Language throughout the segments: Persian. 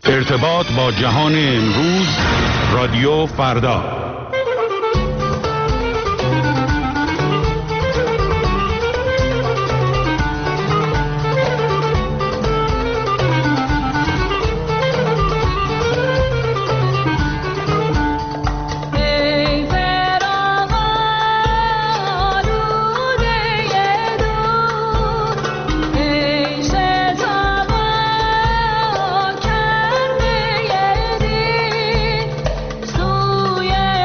ارتباط با جهان امروز، رادیو فردا. سوی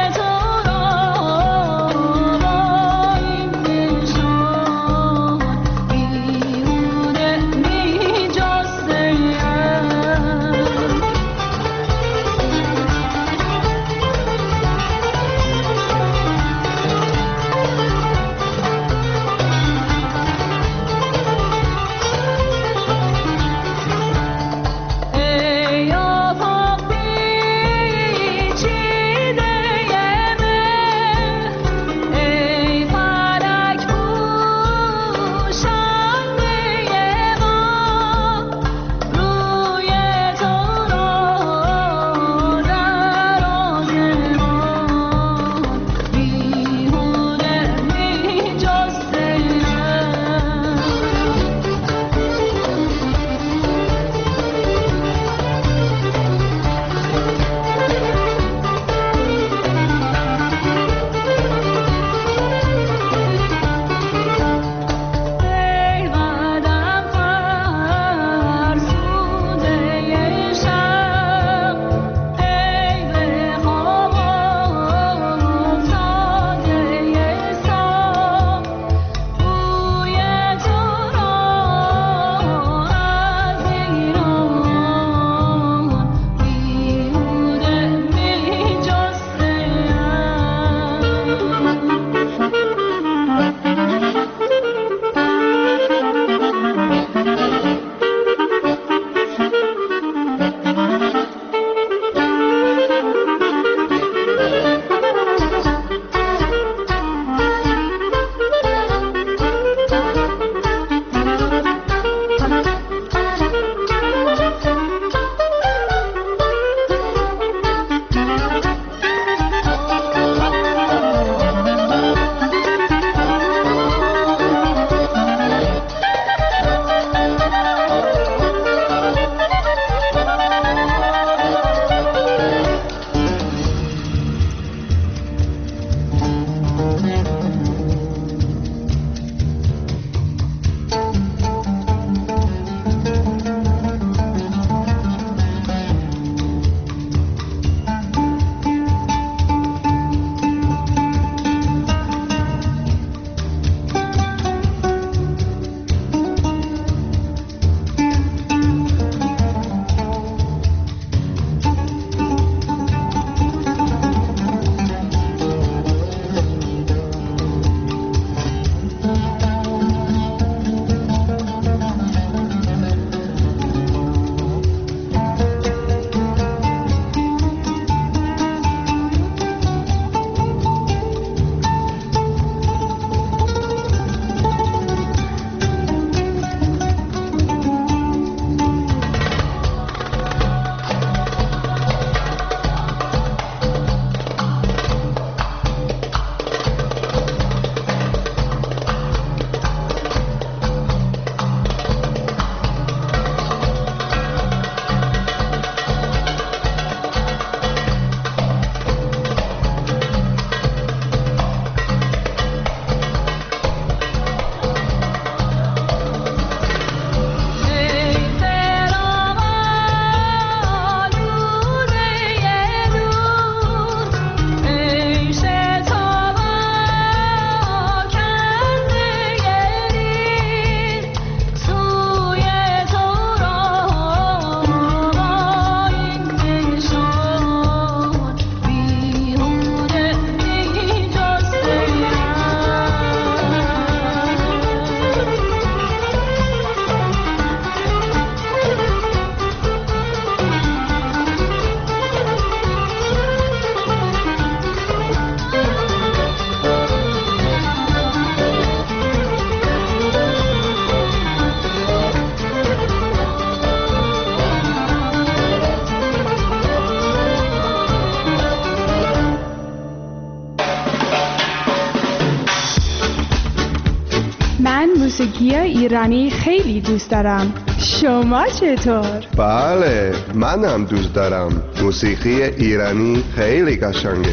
موسیقی ایرانی خیلی دوست دارم. شما چطور؟ بله، منم دوست دارم. موسیقی ایرانی خیلی قشنگه.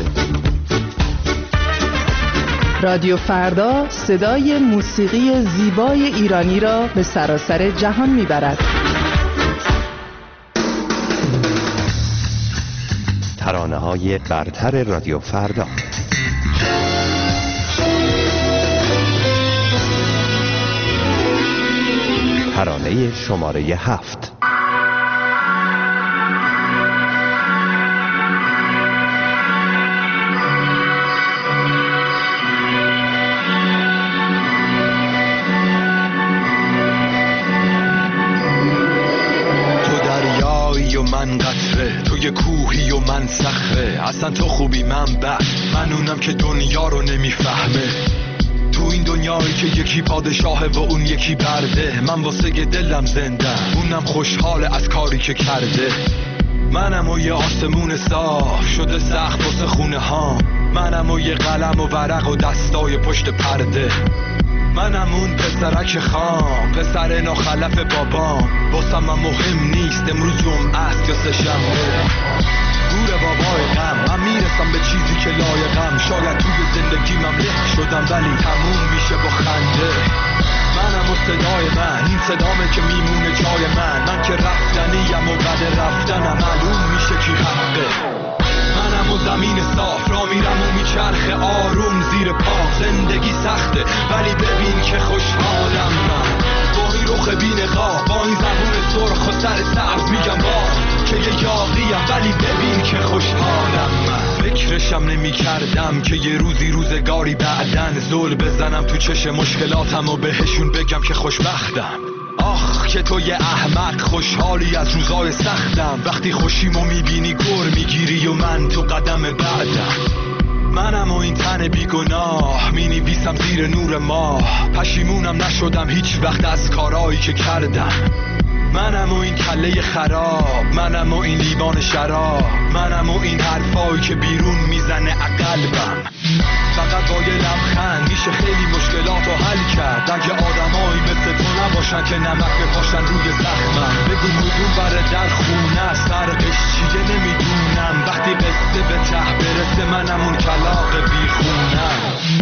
رادیو فردا صدای موسیقی زیبای ایرانی را به سراسر جهان میبرد. ترانه‌های برتر رادیو فردا. ترانه شماره 7. من قطره، تو یه کوهی و من صخره. اصلا تو خوبی من بد، من اونم که دنیا رو نمیفهمه. تو این دنیایی که یکی پادشاهه و اون یکی برده، من واسه دلم زنده، اونم خوشحاله از کاری که کرده. منم و یه آسمون صاف شده سقف واسه خونه ها، منم و یه قلم و ورق و دستای پشت پرده. منم اون پسرک خام، پسر ناخلف بابام. واسم من مهم نیست امروز جمعه است یا سه‌شنبه. گور بابای غم، من میرسم به چیزی که لایقم. شاید توی زندگیمم له شدم ولی تموم میشه با خنده. منم و صدای من، این صدامه که میمونه جای من که رفتنیم و بعد رفتنم معلوم میشه کی حقه. منم و زمین صاف را میرم و میچرخه آروم زیر پا. زندگی سخته ولی ببین که خوشحالم من، با این رخ بی‌نقاب، با این زبون سرخ و سر سبز میگم با که یه یاغیم ولی ببین که خوشحالم من. فکرشم نمی کردم که یه روزگاری بعدن زل بزنم تو چش مشکلاتم و بهشون بگم که خوشبختم. آخ که تو یه احمق خوشحالی از روزای سختم. وقتی خوشیمو میبینی گر میگیری و من تو قدم بعدم. منم و این تن بیگناه مینویسم زیر نور ماه. پشیمونم نشدم هیچ وقت از کارایی که کردم. منم و این کله خراب، منم و این لیوان شراب، منم و این حرفایی که بیرون میزنه قلبم. فقط با یه لبخند میشه خیلی مشکلات رو حل کرد. اگه آدمایی مثل تو نباشن که نمک بپاشن روی زخمم. بگو مدون بره در خونه است، فرقش چیه نمیدونم. وقتی قصه به ته برسه منم اون کلاغ بیخونم.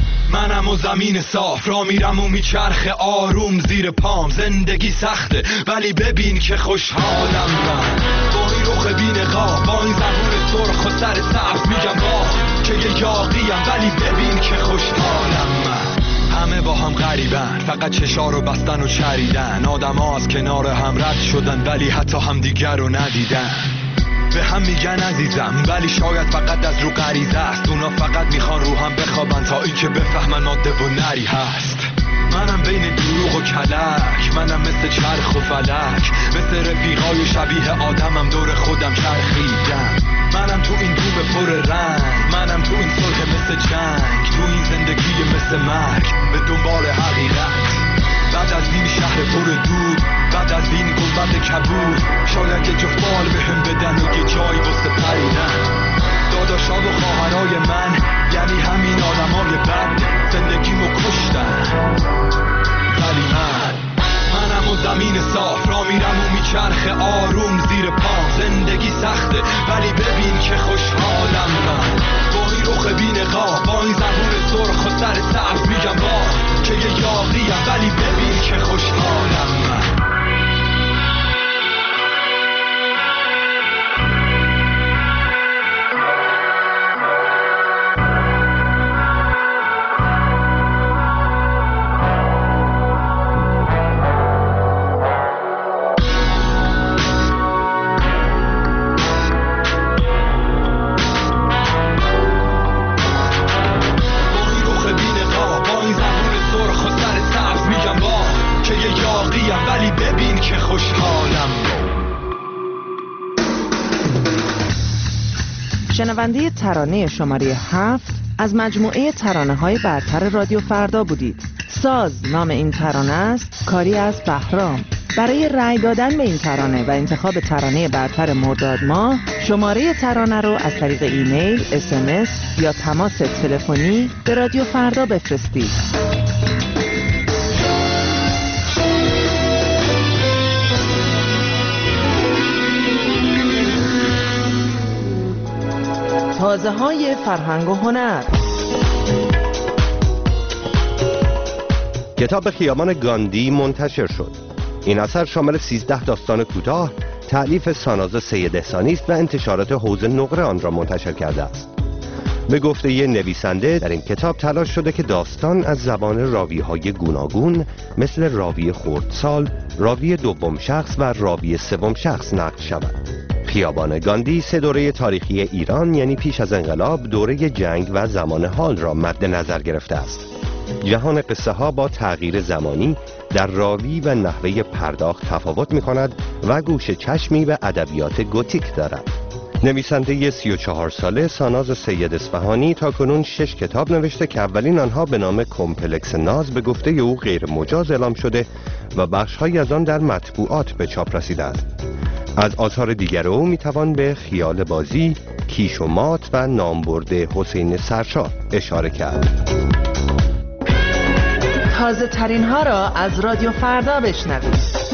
منم و زمین صاف را میرم و میچرخه آروم زیر پام. زندگی سخته ولی ببین که خوشحالم من، با این رخ بی‌نقاب، با این زبون سرخ و سر سبز میگم با که یه یاغیم ولی ببین که خوشحالم من. همه با هم غریبن، فقط چشا رو بستن و چریدن. آدم ها از کنار هم رد شدن ولی حتی هم دیگر رو ندیدن. به هم میگن عزیزم ولی شاید فقط از رو غریزه است. اونا فقط میخوان رو هم بخوابن تا این که بفهمن ماده و نری هست. منم بین دروغ و کلک، منم مثل چرخ و فلک، مثل رفیقای شبیه آدمم دور خودم چرخیدم. منم تو این دوم پر رنگ، منم تو این صلح مثل جنگ، تو این زندگی مثل مرگ به دنبال حقیقت. بعد از این شهر پر دود، بعد از این گنبد کبود، شاید یه جفت بال بهم بدن و یه جایی واسه پریدن. داداشا و خواهرای من یعنی همین آدمای بد، زندگیمو کشتن ولی منم و زمین صاف را میرم و میچرخه آروم زیر پام. زندگی سخته ولی ببین که خوشحالم من، با این رخ بی‌نقاب، با این زبون سرخ و سر سبز میگم با که یه یاغیم ولی ببین که خوشحالم من. شنونده ترانه شماره 7 از مجموعه ترانه‌های برتر رادیو فردا بودید. ساز نام این ترانه است، کاری از بهرام. برای رأی دادن به این ترانه و انتخاب ترانه برتر مرداد ماه، شماره ترانه رو از طریق ایمیل، SMS یا تماس تلفنی به رادیو فردا بفرستید. آوازه‌های فرهنگ و هنر. کتاب خیابان گاندی منتشر شد. این اثر شامل 13 داستان کوتاه تألیف ساناز سید احسانی است و انتشارات حوض نقره آن را منتشر کرده است. به گفته ی نویسنده در این کتاب تلاش شده که داستان از زبان راوی‌های گوناگون مثل راوی خردسال، راوی دوم شخص و راوی سوم شخص نقل شود. خیابان گاندی 3 دوره تاریخی ایران یعنی پیش از انقلاب، دوره جنگ و زمان حال را مد نظر گرفته است. جهان قصه ها با تغییر زمانی در راوی و نحوه پرداخت تفاوت می کند و گوش چشمی به ادبیات گوتیک دارد. نویسنده 34 ساله ساناز سید اصفهانی تاکنون 6 کتاب نوشته که اولین آنها به نام کمپلکس ناز به گفته او غیر مجاز اعلام شده و بخش‌هایی از آن در مطبوعات به چاپ رسیده است. از آثار دیگر او میتوان به خیال بازی، کیش و مات و نامبرده حسین سرشار اشاره کرد. تازه ترین ها را از رادیو فردا بشنوید.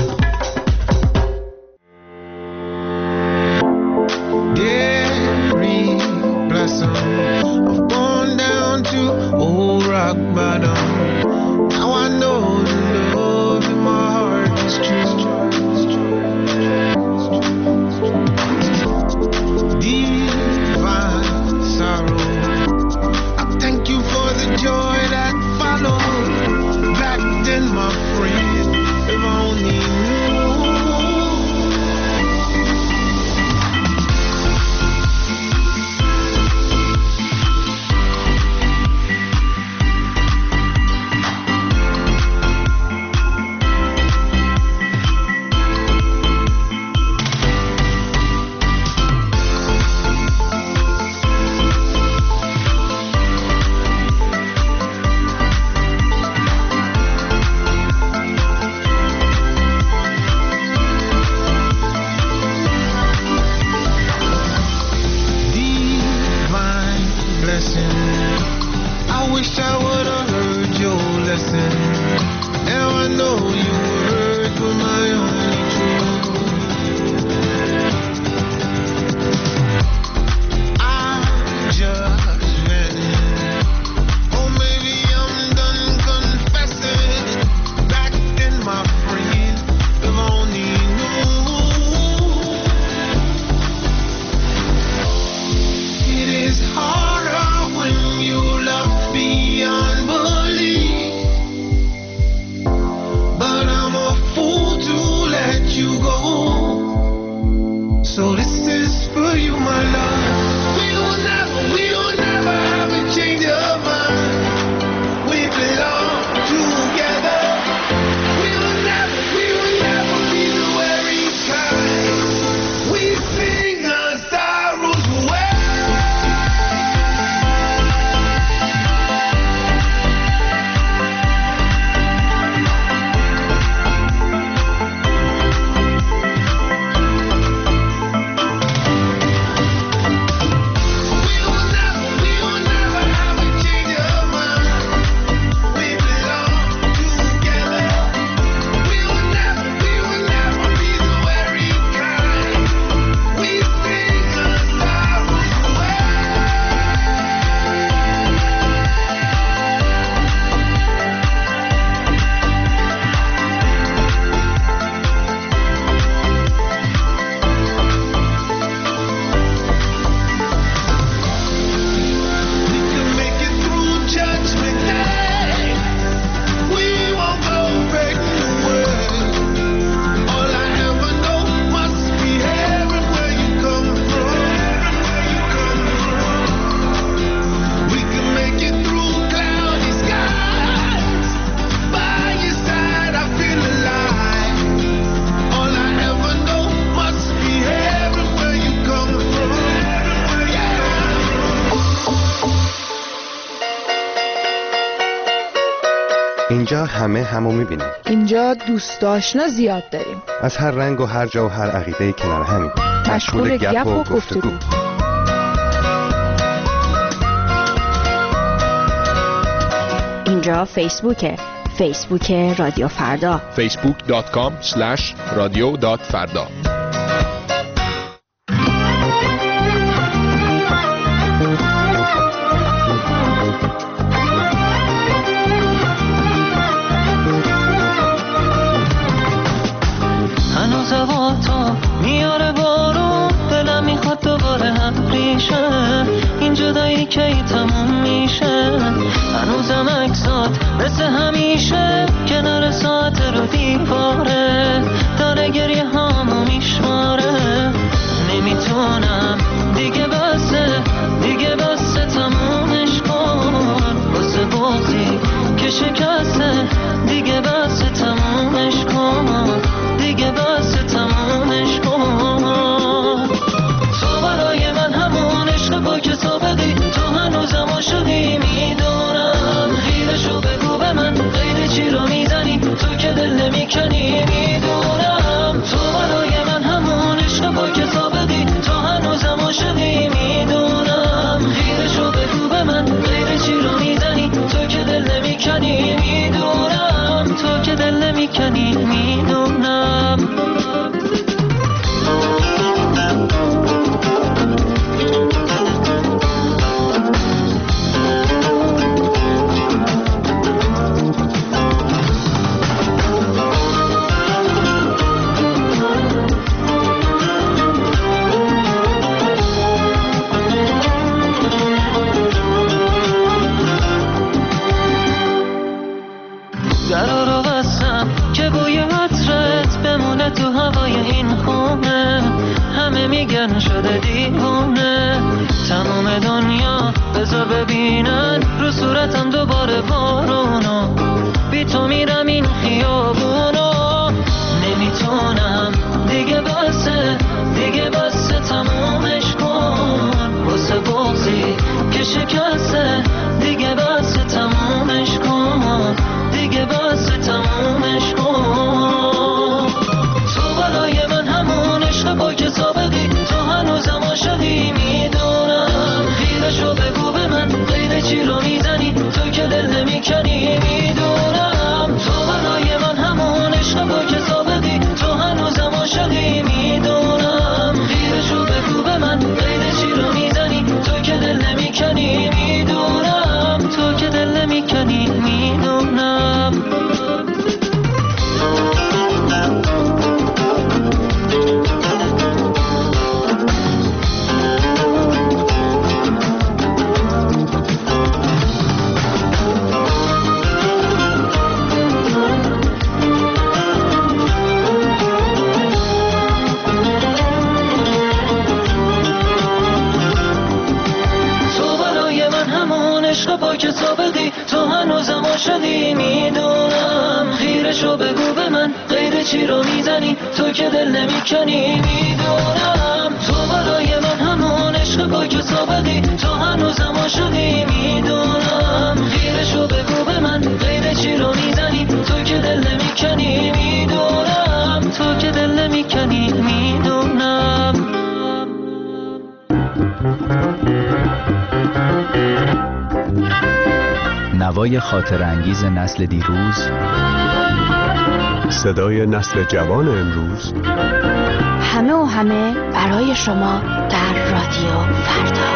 اینجا همه همو میبینیم. اینجا دوست آشنا زیاد داریم. از هر رنگ و هر جا و هر عقیده کنار همین. مشغول گپ و گفتگو. اینجا فیسبوک رادیو فردا. facebook.com/radio.farda. میاره بارون، دلم میخواد دوباره هم ریشه. این جدایی که ای تموم میشه، هنوزم عکسات مثل همیشه کنار ساعت رو دیواره، داره گریه هامو میشماره. نمیتونم دیگه بسه تمومش کن، واسه بغضی که شکسته. دیگه بسه تمومش کن، دیگه بسه تمومش کن. تو برای من همون عشق با که سابقی، تو هنوزم عاشقی میدونم. خیرشو بگو به من، غیر چی رو میزنی تو که دل نمیکنی میدونم. تو برای من همون عشق با که سابقی، تو هنوزم عاشقی میدونم. خیرشو بگو به من، غیر چی رو میزنی تو که دل نمیکنی میدونم. تو که دل نمیکنی میدونم. درا رو بستم که بوی عطرت بمونه تو هوای این خونه. همه میگن شده دیوونه، تمام دنیا بذار ببینن رو صورتم دوباره بارونو. بی تو میرم این خیابونو. نمیتونم دیگه بسه تمومش کن، واسه بغضی که شکسته. دیگه بسه تمومش کن، دیگه بسه تمومش کن. تو برای من همون عشق با که سابقی، تو هنوزم عاشقی میدونم. خیرشو بگو به من، غیر چی رو میزنی تو که دل نمیکنی میدونم. تو برای من همون عشق با که سابقی، تو هنوزم عاشقی میدونم. خیرشو بگو به من، غیر چی رو میزنی تو که دل نمیکنی میدونم. تو که دل نمیکنی میدونم. با که سابقی، تو هنوزم عاشقی میدونم. خیرشو بگو به من، غیر چی رو میزنی تو که دل نمیکنی میدونم. تو برای من همون عشق با که سابقی، تو هنوزم عاشقی میدونم. خیرشو بگو به من، غیر چی رو میزنی تو که دل نمیکنی میدونم. تو که دل نمیکنی میدونم. نوای خاطر انگیز نسل دیروز، صدای نسل جوان امروز. همه برای شما در رادیو فردا.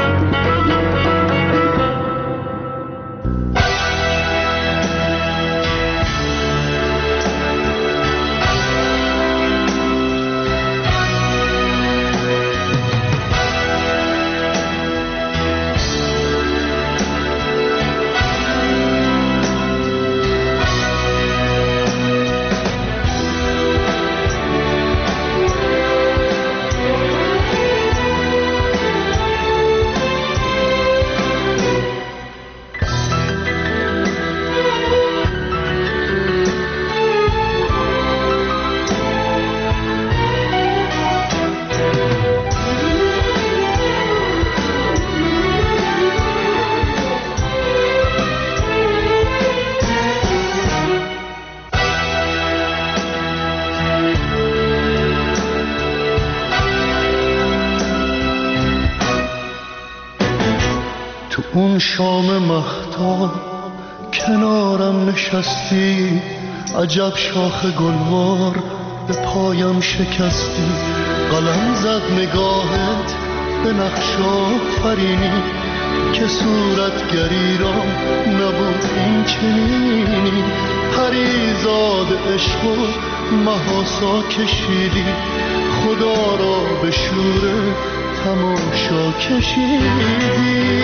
اون شام مهتاب کنارم نشستی، عجب شاخ گلوار به پایم شکستی. قلم زد نگاهت به نقش آفرینی که صورتگریرام نبود این چنینی. پریزاد عشق و محاسا کشیدی، خدا را به شور تماشا کشیدی.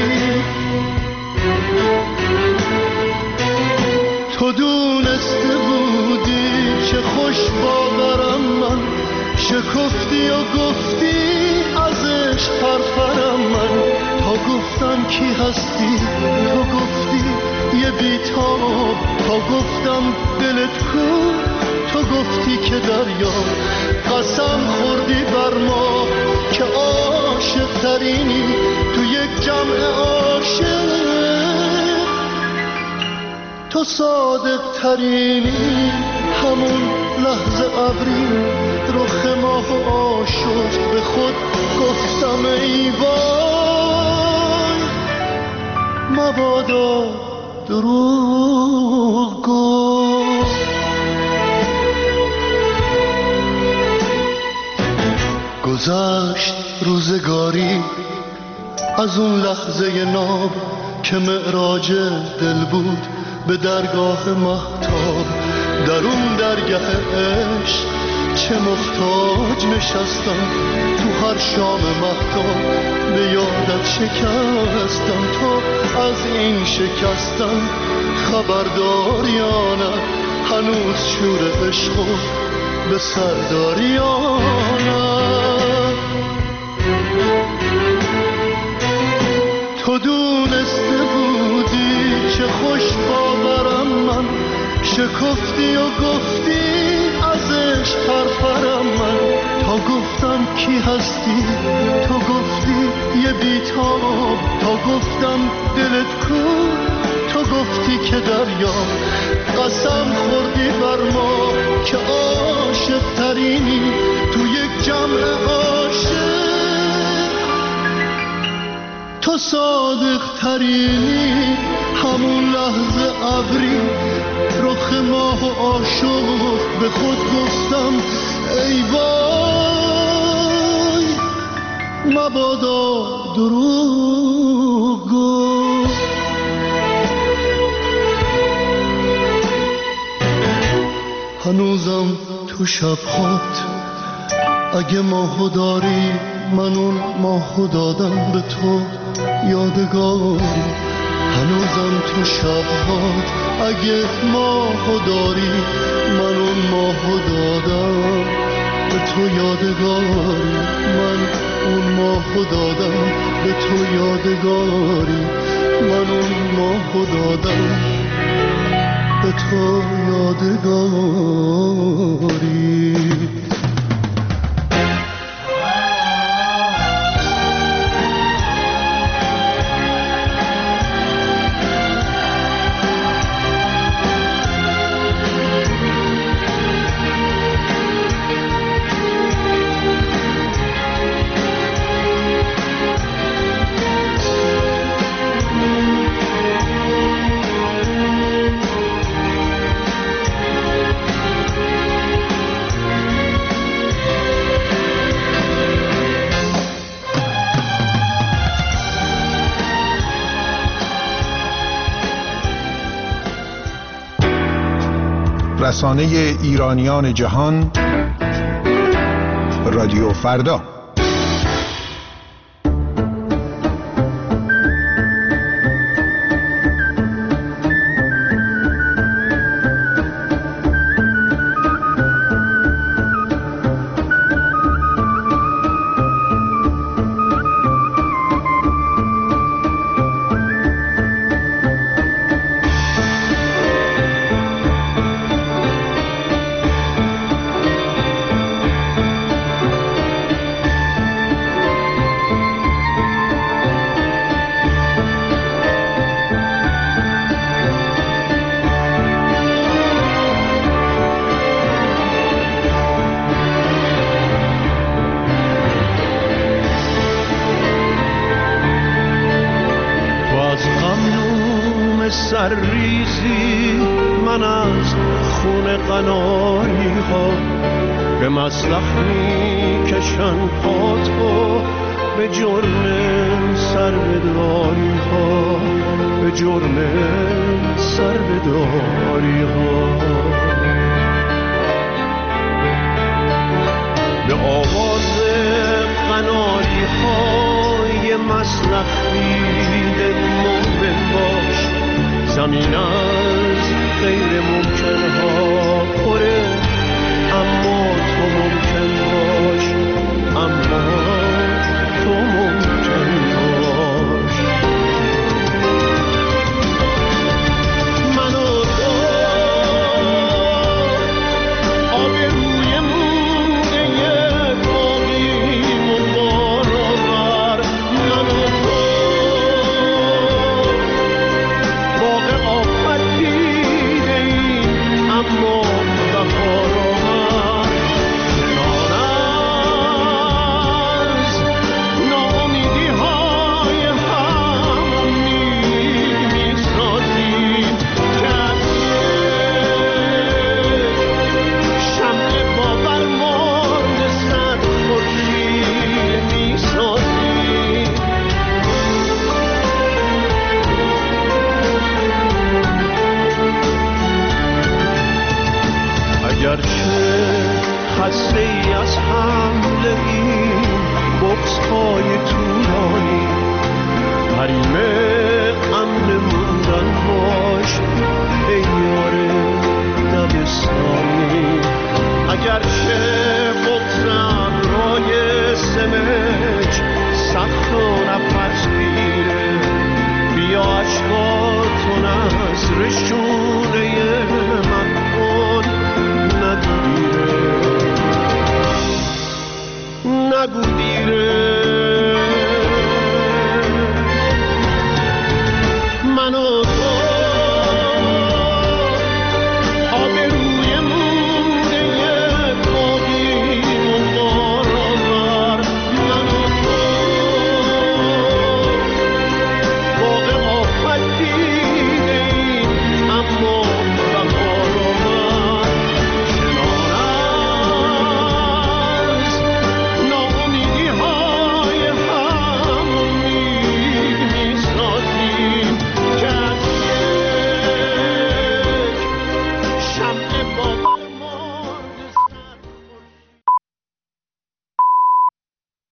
تو دونسته بودی چه خوش باورم من، شکفتی و گفتی ازش پرپرم من. تا گفتم کی هستی تو گفتی یه بیتاب، تا گفتم دلت کو تو گفتی که دریا. قسم خوردی بر ما که عاشق ترینی تو یک جمع عاشق، تو صادق ترینی. همون لحظه ابری رخ ماه آشفت، به خود گفتم ای وای مبادا دروغ گفت. گذشت روزگاری از اون لحظه ناب که معراج دل بود به درگاه مهتاب. در اون درگاه عشق چه محتاج نشستم، تو هر شام مهتاب به یادت شکستم. تو از این شکستم خبردار یا نه، هنوز شور عشقو به سرداری یا نه. تو دونسته بودی چه خوش باورم من، شکفتی و گفتی ازش پرپرم من. تا گفتم کی هستی تو گفتی یه بیتاب، تا گفتم دلت کو تو گفتی که دریا. قسم خوردی بر ما که عاشق ترینی تو یک جمع عاشق، تو صادق ترینی. همون لحظه ابری رخ ماه و عاشق، به خود گفتم ای وای مبادا دروغ گفت. هنوزم تو شبهات اگه ماهو داری، من اون ماهو دادم به تو یادگاری. هنوزم تو شبهات اگه ماهو داری، من اون ماهو دادم به تو یادگاری. من اون ماهو دادم به تو یادگاری. من اون ماهو دادم به تو یادگاری. رسانه ایرانیان جهان، رادیو فردا. سرریزی من از خون قناری ها، به مسلخ می کشن پاتو به جرم سربداری ها، به جرم سربداری ها. به آواز زمین از غیر ممکن ها پره، اما تو ممکن باش، اما تو ممکن باش. من و تو آب روی موده باقیمون بارآور، من و تو باغ آفت دیده ایم اما بهار آور. کنار از ناامیدی های هم امید میسازیم که از شمع باور مانده صد خورشید میسازیم. اگرچه خسته ای از حمله این بغض های طولانی، حریم امن موندن باش ای یار دبستانی. اگرچه بغض ابرای سمج سخت و نفس گیره، بیا اشکاتون از رشونه من کن، نگو دیره، نگو دیره.